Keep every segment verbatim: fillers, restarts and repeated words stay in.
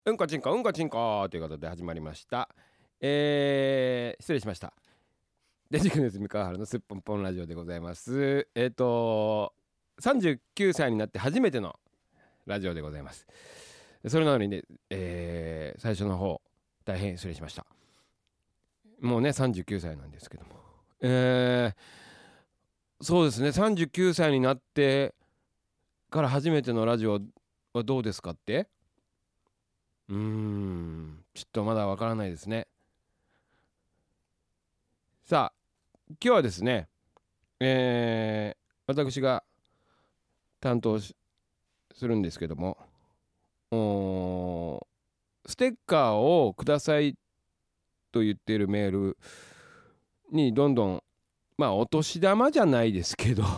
うんこちんこうんこちんこということで始まりました。えー、失礼しました。デジ君です。三河原のすっぽんぽんラジオでございます。えっ、ー、とさんじゅうきゅうさいになって初めてのラジオでございます。それなのにね、えー、最初の方大変失礼しました。もうねさんじゅうきゅうさいなんですけども、えー、そうですね、さんじゅうきゅうさいになってから初めてのラジオはどうですかって。うーんちょっとまだわからないですね。さあ今日はですね、えー、私が担当するんですけども、ステッカーをくださいと言っているメールにどんどん、まあお年玉じゃないですけど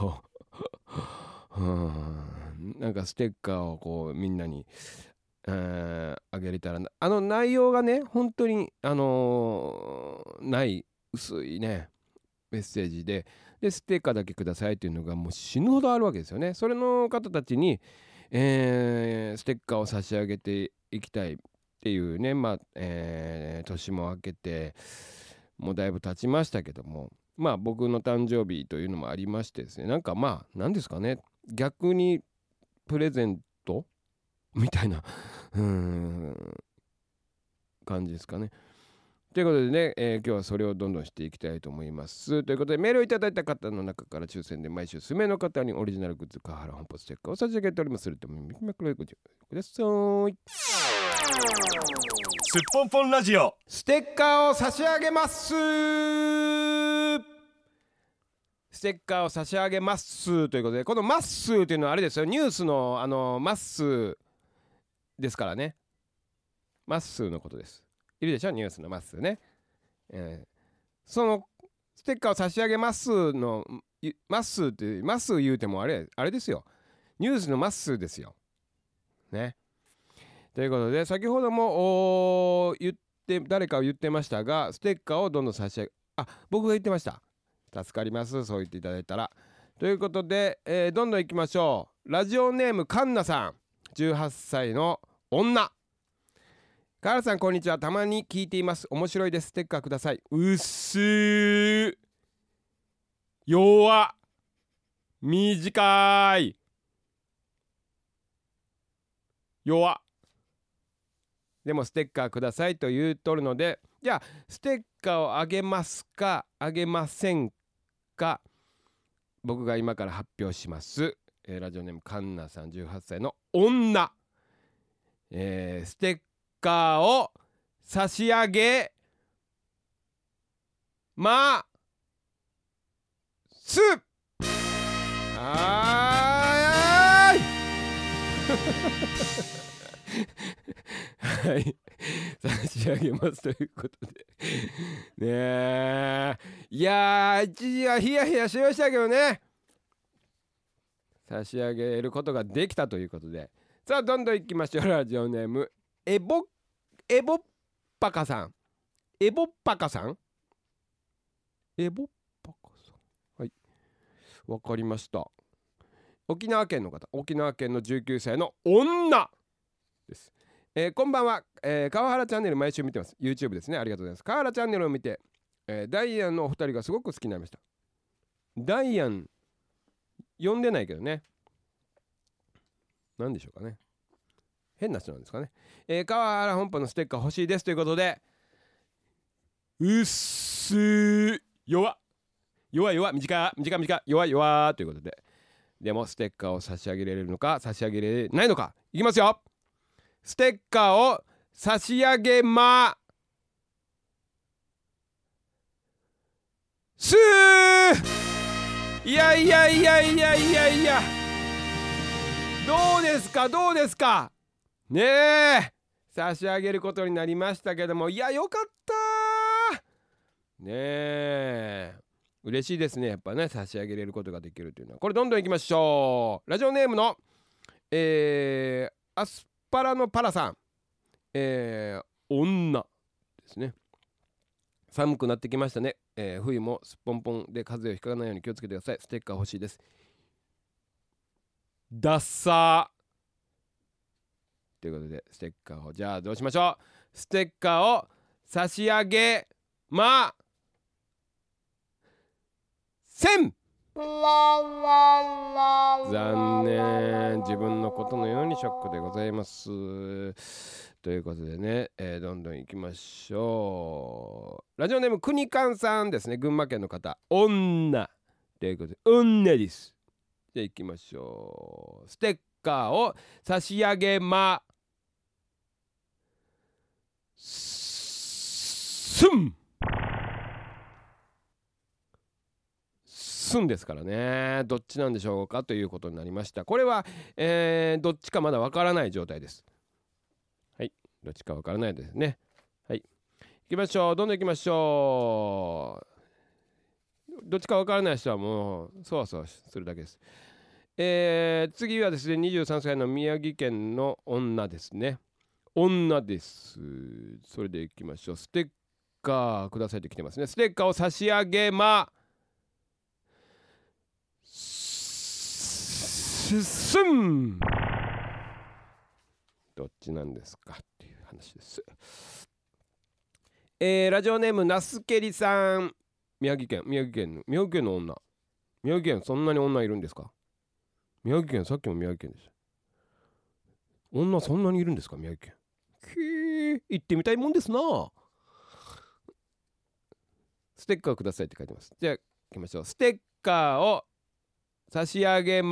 うんなんかステッカーをこうみんなに、えー、あげれたらな。あの内容がね本当にあのー、ない薄いねメッセージで、でステッカーだけくださいっていうのがもう死ぬほどあるわけですよね。それの方たちに、えー、ステッカーを差し上げていきたいっていうね、まあ、えー、年も明けてもうだいぶ経ちましたけども、まあ僕の誕生日というのもありましてですね、なんかまあ何ですかね、逆にプレゼントみたいなうーん感じですかね。ということでね、えー今日はそれをどんどんしていきたいと思います。ということでメールをいただいた方の中から抽選で毎週数名の方にオリジナルグッズ川原本舗ステッカーを差し上げております。それともみきまくれください。 すっぽんぽんラジオステッカーを差し上げます。ステッカーを差し上げますということで、このマッスーというのはあれですよ、ニュースのあのマッスーですからね。マッスーのことです。いるでしょ、ニュースのマッスーね。えーそのステッカーを差し上げますのマッスーってマッスー言うてもあれあれですよ、ニュースのマッスーですよね。ということで先ほどもお言って誰かを言ってましたが、ステッカーをどんどん差し上げ、あ僕が言ってました。助かります、そう言っていただいたら。ということで、えーどんどんいきましょう。ラジオネームカンナさん、じゅうはっさいの女。カールさんこんにちは、たまに聞いています、面白いです、ステッカーください。うっすー、弱、短い、弱、でもステッカーくださいと言うとるので、じゃあステッカーをあげますかあげませんか、僕が今から発表します。えーラジオネームカンナさん、じゅうはっさいの女。えーステッカーを差し上げますはーいはい差し上げますということでねえ、いやー一時はヒヤヒヤしましたけどね、差し上げることができたということで、さあどんどんいきましょう。ラジオネームエボエボッパカさん、エボッパカさんエボッパカさん、はい、わかりました。沖縄県の方、沖縄県のじゅうきゅうさいの女です。えーこんばんは、えー川原チャンネル毎週見てます。 YouTube ですね、ありがとうございます。川原チャンネルを見て、えーダイアンのお二人がすごく好きになりました。ダイアン呼んでないけどね、なんでしょうかね、変な人なんですかね。えー川原本舗のステッカー欲しいですということで、うっすー、弱弱い弱い短い短い短い弱い弱いということで、でもステッカーを差し上げられるのか差し上げられないのか、いきますよ。ステッカーを差し上げますー。いやいやいやいやいやいや、どうですかどうですかねえ、差し上げることになりましたけども、いやよかったねえ、嬉しいですね、やっぱね、差し上げれることができるというのは。これどんどんいきましょう。ラジオネームの、えー、アスパラのパラさん、えー、女ですね。寒くなってきましたね、えー、冬もすっぽんぽんで風邪をひかないように気をつけてください。ステッカー欲しいです。ダッサーっということでステッカーをじゃあどうしましょう。ステッカーを差し上げません。残念、自分のことのようにショックでございます。ということでね、えー、どんどん行きましょう。ラジオネームくにかんさんですね、群馬県の方。女ということで女です。じゃあ行きましょう。ステッカーを差し上げますん。すんですからね。どっちなんでしょうかということになりました。これは、えー、どっちかまだわからない状態です。はい、どっちかわからないですね。はい、行きましょう。どんどん行きましょう。どっちかわからない人はもうそわそわするだけです。えー、次はですね、にじゅうさんさいの宮城県の女ですね。女です。それで行きましょう。ステッカーくださいって来てますね。ステッカーを差し上げますん。どっちなんですかっていう話です。えー、ラジオネームナスケリさん。宮城県宮城県の宮城県の女。宮城県そんなに女いるんですか。宮城県、さっきも宮城県でした。女そんなにいるんですか宮城県。きー、行ってみたいもんですな。ステッカーくださいって書いてます。じゃあ行きましょう。ステッカーを差し上げ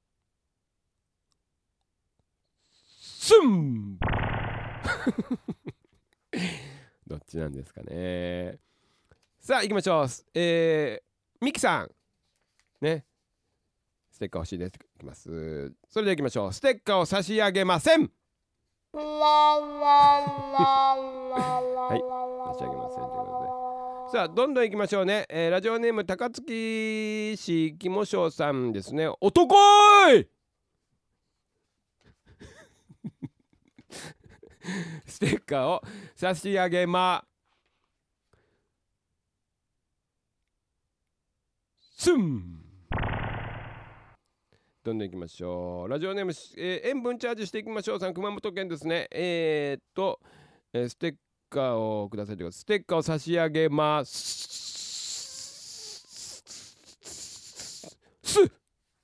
ますん。どっちなんですかね。さあ行きましょう。えー、ミキさんね、ステッカー欲しいです。いきます。それでは行きましょう。ステッカーを差し上げません。はい差し上げませんということで、さあどんどん行きましょうね。えー、ラジオネーム高槻市きもしょうさんですね。男ーいステッカーを差し上げますん。どんどん行きましょう。ラジオネーム、えー、塩分チャージしていきましょうさん、熊本県ですね。えー、っと、えー、ステッカーをくださいということで、ステッカーを差し上げますす。はい、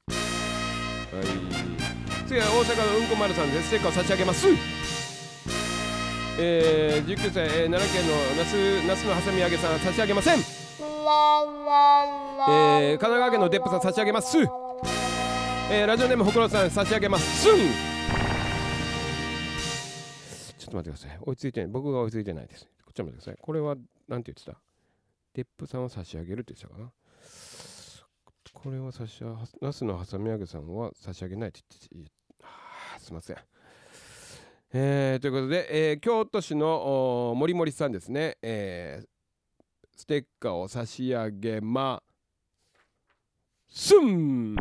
次は大阪のうんこ丸さんです。ステッカーを差し上げます。えー、じゅうきゅうさい、えー、奈良県の那須那須のはさみ揚げさん差し上げません。えー、神奈川県のデップさん差し上げます。えー、ラジオネームほくろさん差し上げますん。ちょっと待ってください。追いついてない。僕が追いついてないです。こっち待ってください。これはなんて言ってた。デップさんを差し上げるって言ってたかな。これは差し上げ、ナスのはさみ揚げさんは差し上げないって言って、あーすいません。えー、ということで、えー、京都市の森森さんですね。えー、ステッカーを差し上げますん。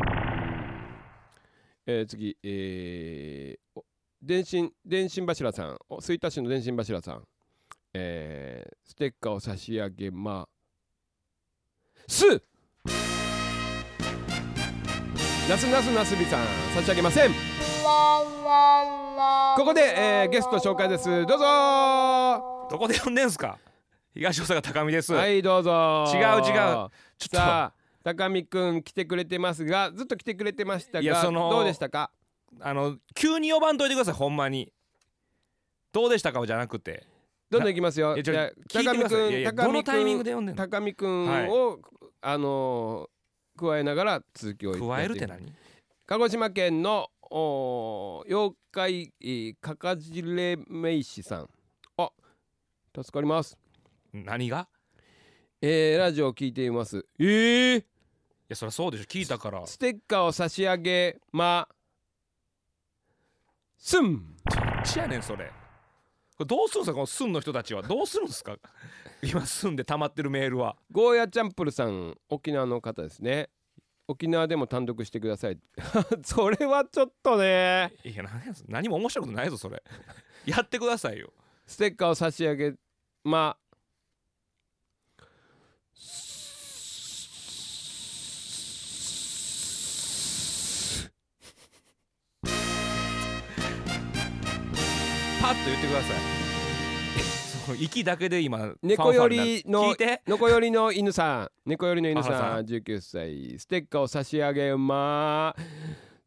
えー、次、えー、電信電信柱さん、吹田市の電信柱さん、えー、ステッカーを差し上げますなすなすなすびさん差し上げません。ここで、えー、ゲスト紹介です。どうぞ。 どこで呼んでんすか。東大阪高見です。 はいどうぞ。 違う違うちょっとさあ高見くん来てくれてますが、ずっと来てくれてましたが、どうでしたか。 あの急に呼ばんといてください。ほんまにどうでしたかじゃなくて、 どんどんいきますよ。じゃあ高見くん、 どのタイミングで呼んでんの。 高見くんを、はい、あのー、加えながら続きを加えるって何。 鹿児島県の妖怪かかじれめいしさん、あ、助かります。 何が。 えー、ラジオを聞いています。えー、いやそりゃそうでしょ。聞いたから。 ステッカーを差し上げますん。 どっちやねんそれ。これどうするんすかこのすんの人たちは。どうするんすか今すんで溜まってるメールは。 ゴーヤチャンプルさん、沖縄の方ですね。沖縄でも単独してくださいそれはちょっとね。 いや 何, 何も面白いことないぞそれやってくださいよ。 ステッカーを差し上げまパッと言ってくださいそう息だけで今猫よりの聞いて猫よりの犬さん猫よりの犬あ原ささんじゅうきゅうさいステッカーを差し上げまー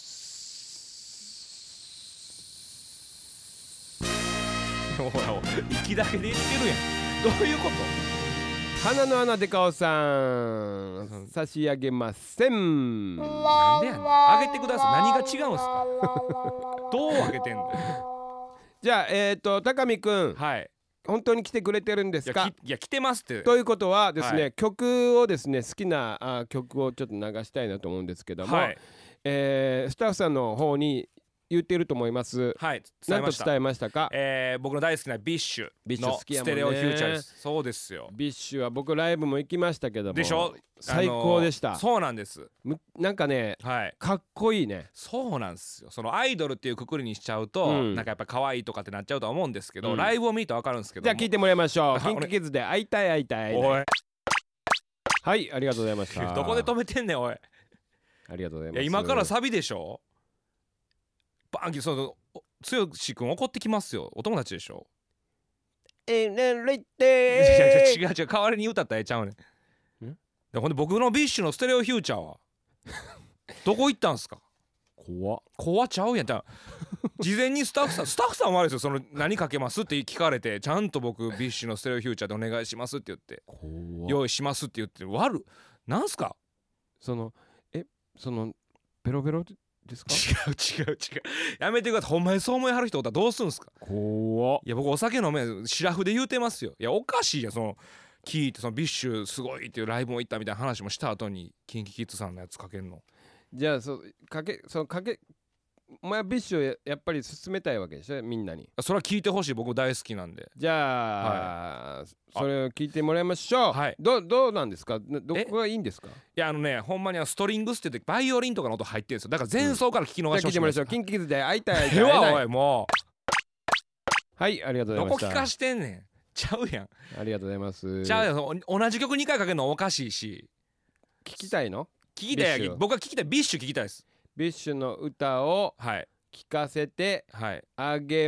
す。 ほら息だけで言ってるやんどういうこと鼻の穴でかおさん差し上げません。 なんでやねんあげてください何が違うんすかどうあげてんのじゃあえっ、ー、と高見くんはい本当に来てくれてるんですか。 いやきいや来てますってということはですね、 はい曲をですね好きなあ曲をちょっと流したいなと思うんですけども、 はいえースタッフさんの方に言っていると思います。 はい伝えました何と伝えましたか。 えー、僕の大好きなビッシュビッシュの好きやもんねステレオフューチャーですそうですよビッシュは僕ライブも行きましたけどもでしょ最高でした、 あのーそうなんですむなんかねはいかっこいいね。 そうなんですよそのアイドルっていうくくりにしちゃうと、 うん、 なんかやっぱ可愛いとかってなっちゃうとは思うんですけど、 うん、 ライブを見ると分かるんですけどじゃあ聞いてもらいましょう。 あキンキキッズで会いたい会いたい。 おいはいありがとうございましたどこで止めてんねんおいありがとうございます。 いや今からサビでしょバンキその剛くん怒ってきますよお友達でしょえねるいっいやて違う違う代わりに歌ったらええちゃうねんんでほんで僕のビッシュのステレオフューチャーはどこ行ったんすか怖っ怖ちゃうやんじゃ事前にスタッフさんスタッフさんはあれですよその何かけますって聞かれてちゃんと僕ビッシュのステレオフューチャーでお願いしますって言って怖っ用意しますって言って悪なんすかそのえそのベロベロですか。 違う違う違うやめてくださいほんまにそう思いはる人おったらどうすんすか怖っいや僕お酒飲めシラフで言うてますよいやおかしいやその聞いてそのビッシュすごいっていうライブも行ったみたいな話もした後にキンキキッズさんのやつかけんのじゃあそかけそのかけお前はビッシュを や, やっぱり進めたいわけでしょみんなに。 それは聞いてほしい僕大好きなんでじゃあ、はい、それを聞いてもらいましょう。 はいどどうなんですかどこがいいんですか。 いやあのねほんまにストリングスって言ってバイオリンとかの音入ってるんですよだから前奏から聞き逃じゃあ聞いてもらいましょう。 してほしいキンキキッズで会いたい会いたいええわ会いたいおいもはいありがとううございました。 どこ聞かしてんねんちゃうやんありがとうございます。 ちゃうやんお同じ曲にかいかけるのおかしいし聞きたいの。 聞きたいビッシュ僕は聞きたいビッシュ聞きたいですビッシュの歌をはい聞かせてはいあげ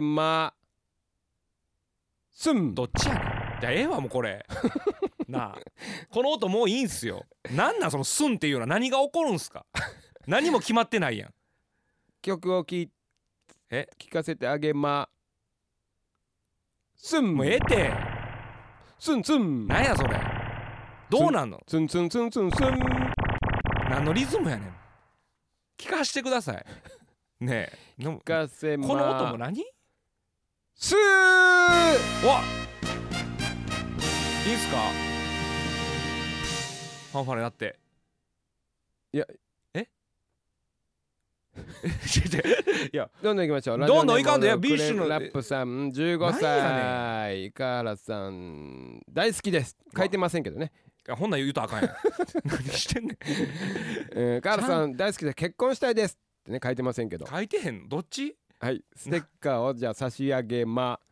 ますん。 どっちやねんじゃあええわもうこれなあこの音もういいんすよなんなんそのスンっていうのは何が起こるんすか何も決まってないやん曲を聞いえ聞かせてあげますん。 もうええてすんすんなんやそれどうなんのすんすんすんすんすん。 何のリズムやねん聞かしてくださいねえでも聞かせまこの音も何すー。 わいいんすかファンファレなっていやえいやどんどん行きましょう。 どんどん行かんといやラジオネームビッシュのラップさんじゅうごさいカーラさん大好きです書いてませんけどね、 いやほんなん言うとあかんやん何してんねんえー、カーラさん大好きで結婚したいですってね書いてませんけど書いてへんのどっちはいステッカーをじゃあ差し上げ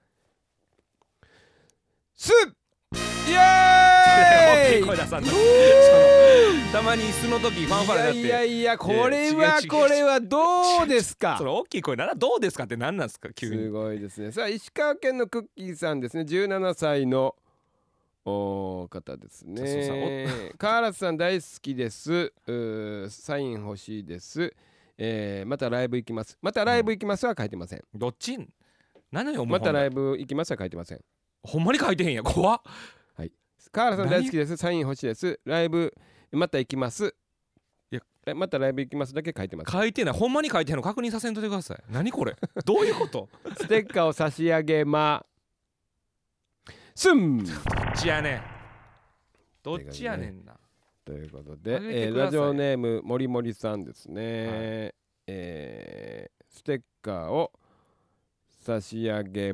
ますイエーイ大きい声出さんとそのたまに椅子の時ファンファレだっていやいやいやこれはいや違う違うこれはどうですか。 その大きい声ならどうですかって何なんですか急すにごいですね。さあ石川県のクッキーさんですねじゅうななさいのお方ですそうそうね。カーラスさん大好きです。うーサイン欲しいです、えー、またライブ行きますまたライブ行きますは書いてません、 どっち何よもうまたライブブ行きますは書いてません。 ほんまに書いてへんや怖っカーラさん大好きです。サイン欲しいです。ライブまた行きます。 いやえまたライブ行きますだけ書いてます。 書いてないほんまに書いてへんの確認させんといてください何これどういうことステッカーを差し上げますんどっちやねんどっちやねんなということで、 あげてえーくださいラジオネームもりもりさんですね、 はいえーステッカーを差し上げ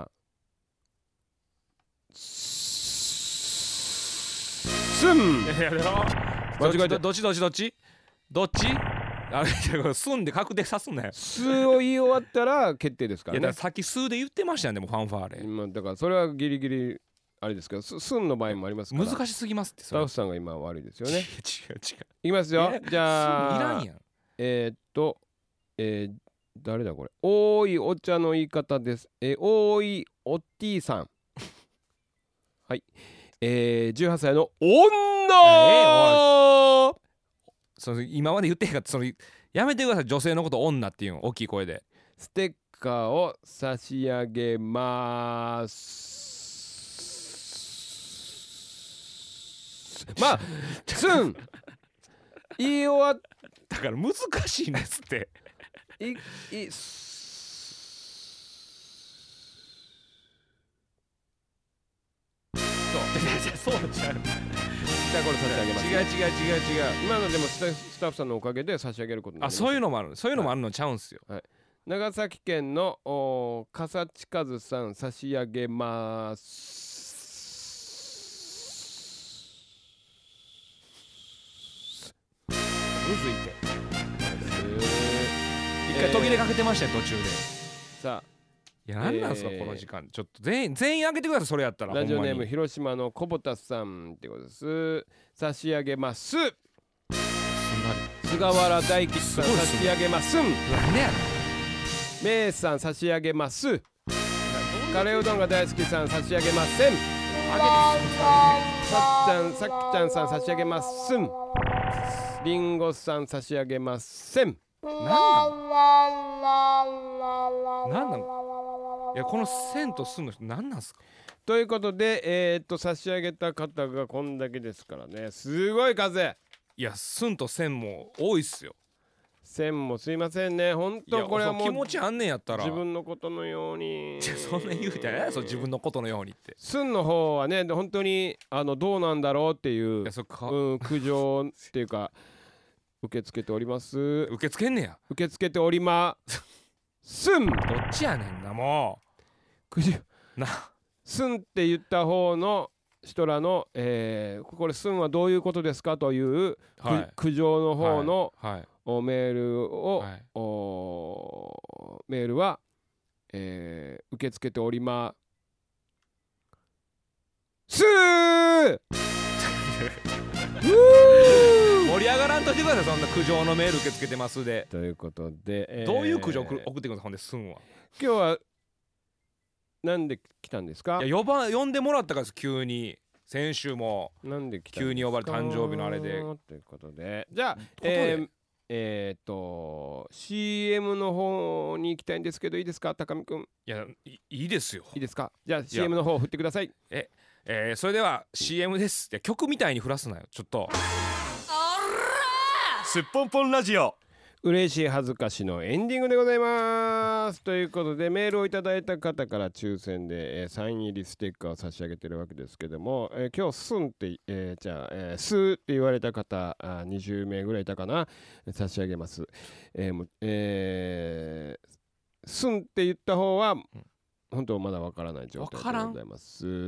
ますん。 いやいや間違えたどっちどっちどっちどっちあれすんで確定さすんなよ数を言い終わったら決定ですかいやだらね。 からさっき数で言ってましたよねでもファンファーレ今だからそれはギリギリあれですけどすすんの場合もありますから難しすぎますってスそれタッフさんが今悪いですよね。 違う違う違ういきますよえじゃあいらんやんえー、っと、えー、 誰だこれ。おーいお茶の言い方です。えー、おーいおっティさんはい、えー、じゅうはっさいの女、 えー、その今まで言ってへんかった、そのやめてください、女性のこと女っていうの大きい声で。 ステッカーを差し上げまーす。まあすん言い終わっだから難しいんですっていいそうそうちゃう、 じゃあこれ差し上げます、ね、 違う違う違う違う。 今のでもスタスタッフさんのおかげで差し上げることになりました。 あ、そういうのもある、そういうのもあるのちゃうんすよ、 はい、長崎県のお笠近和さん差し上げます。むずいて一回途切れかけてましたよ、途中で。 さあいや、なんなんすか、 えーこの時間。ちょっ全員全員開けてください、それやったら。 ラジオネームほんまに広島の小畑さんってことです。差し上げます。菅原大吉さん差し上げます。 なんでやねん。 めいさん差し上げます。カレーうどんが大好きさん差し上げません。さっちゃんさきちゃんさん差し上げます。りんごさん差し上げません。 なんなんなんなん、いや、この線とすんの人なんなんすか。 ということで、えー、っと差し上げた方がこんだけですからね。すごい数。 いや、すんと線も多いっすよ。 線もすいませんね。本当これはもう気持ちあんねんやったら自分のことのようにそんな言うてない、そう自分のことのようにって。 寸の方はね本当にあのどうなんだろうっていう、 いや、そっか、 うん、苦情っていうか受け付けております。 受け付けんねや。 受け付けておりますん。 どっちやねんな、も苦情うな。 すんって言った方の人らの、えー、これすんはどういうことですかという、 はい、 苦情の方の、 はいはい、 おメールを、 はい、 おメールは、えー、受け付けておりますー盛り上がらんといてください、そんな苦情のメール受け付けてますで。 ということで、えー、 どういう苦情送ってくるんですか、ほんですんは。 今日はなんで来たんですか。 いや、呼ば呼んでもらったからです、急に。先週もなんで来たんですか急に呼ばれて、誕生日のあれで。 ということで、じゃあえー、えー、っと シーエム の方に行きたいんですけどいいですか、高見くん。 いや、いいいですよ。 いいですか。じゃあ シーエム の方振ってください。 え、えー、それでは シーエム です。いや、曲みたいに振らすなよ、ちょっと。すっぽんぽんラジオ。 嬉しい恥ずかしのエンディングでございます。ということでメールをいただいた方から抽選で、えー、サイン入りステッカーを差し上げてるわけですけども、えー、今日スンって、えー、じゃあ、えー、スーって言われた方あにじゅうめいぐらいいたかな、差し上げます。えーもえー、スンって言った方は、うん、本当まだわからない状態でございます。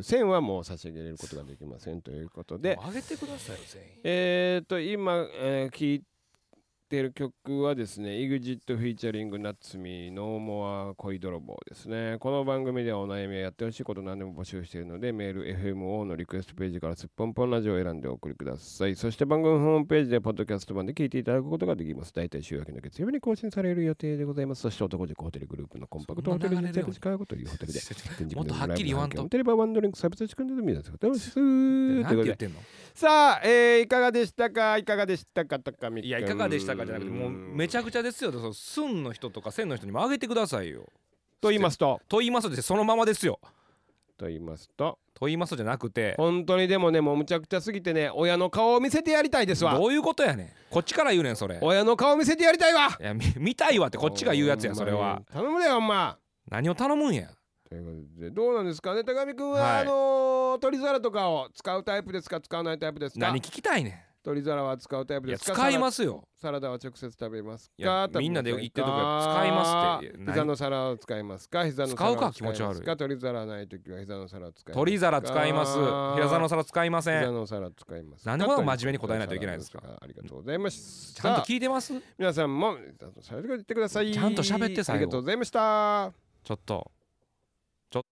線はもう差し上げることができませんということで、 上げてくださいよ全員。 えーと今、えー、聞いててる曲はですね、 イグジット フィーチャリングナッツミーノーモア恋泥棒ですね。この番組ではお悩みややってほしいこと何でも募集しているので、メール エフエムオー のリクエストページからすっぽんぽんラジオを選んでお送りください。そして番組ホームページでポッドキャスト版で聞いていただくことができます。大体週明けの月曜日に更新される予定でございます。そして男塾ホテルグループのコンパクトホテルについてシカゴというホテルでもっとはっきり言わんと。 テレバワンドリンクサービス仕組んで皆さんということなんて言ってんの。 さあ、えー、いかがでしたかいかがでしたか高見君。 いや、いかがでしたかじゃなくて、もうめちゃくちゃですよ。そのスンの人とか線の人にもあげてくださいよ。 と言いますとと言いますとです、そのままですよ。 と言いますとと言いますとじゃなくて、 本当にでもね、もうむちゃくちゃすぎてね、親の顔を見せてやりたいですわ。 どういうことやねん。こっちから言うねんそれ。 親の顔見せてやりたいわ。 いや、見たいわってこっちが言うやつや、それは。 頼むねよ、ほんま。 何を頼むんや。 ということで、どうなんですかね、高見君は、 はい、 あのー、取り皿とかを使うタイプですか、使わないタイプですか。 何聞きたいねん。 取り皿は使うタイプですか。 いや、使いますよ。 サラダは直接食べますか。 いや、みんなで言ってるとか使いますって。 膝の皿を使いますか。膝の皿を使うか、気持ち悪い。 取り皿ないときは膝の皿を使いますか。 取り皿使います。膝の皿使いません。 膝の皿使います。 なんでこんな真面目に答えないといけないですか。 ありがとうございます。 ちゃんと聞いてます。 皆さんもそれで言ってください。 ちゃんと喋ってさ。 ありがとうございました。 ちょっと。